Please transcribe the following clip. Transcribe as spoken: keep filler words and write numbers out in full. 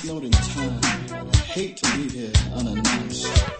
floating time. I hate to be here unannounced.